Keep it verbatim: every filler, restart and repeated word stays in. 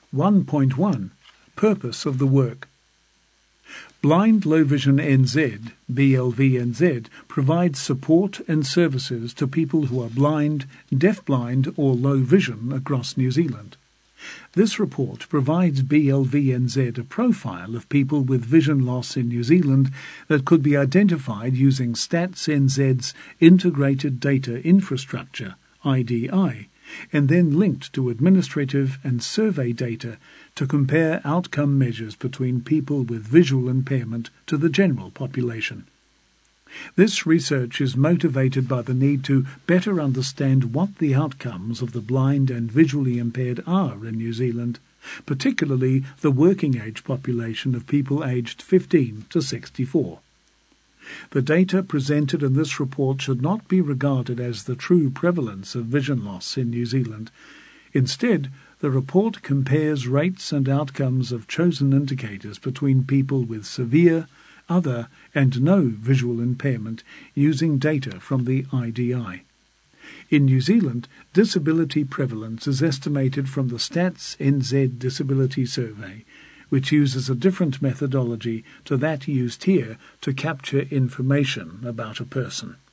one point one Purpose of the work. Blind Low Vision N Z, B L V N Z, provides support and services to people who are blind, deafblind or low vision across New Zealand. This report provides B L V N Z a profile of people with vision loss in New Zealand that could be identified using Stats N Z's Integrated Data Infrastructure, I D I, and then linked to administrative and survey data to compare outcome measures between people with visual impairment to the general population. This research is motivated by the need to better understand what the outcomes of the blind and visually impaired are in New Zealand, particularly the working age population of people aged fifteen to sixty-four. The data presented in this report should not be regarded as the true prevalence of vision loss in New Zealand. Instead, the report compares rates and outcomes of chosen indicators between people with severe, other and no visual impairment using data from the I D I. In New Zealand, disability prevalence is estimated from the Stats N Z Disability Survey, which uses a different methodology to that used here to capture information about a person.